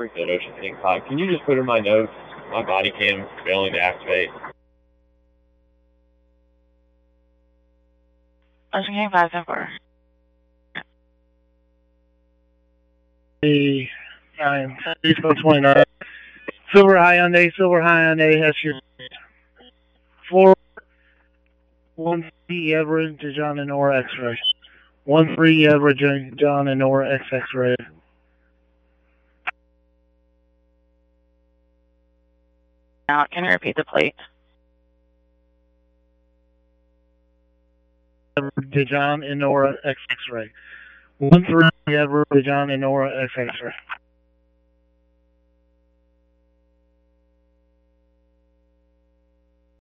Springfield Ocean Phoenix High. Can you just put in my notes, my body cam failing to activate? Ocean King 574. The 29. Silver Hyundai, that's your 413 Everett to John and Nora X-ray. 13 Everett John and Nora X-ray. Now, can you repeat the plate? To John and Nora X-ray. 13 Everett to John and Nora X-ray.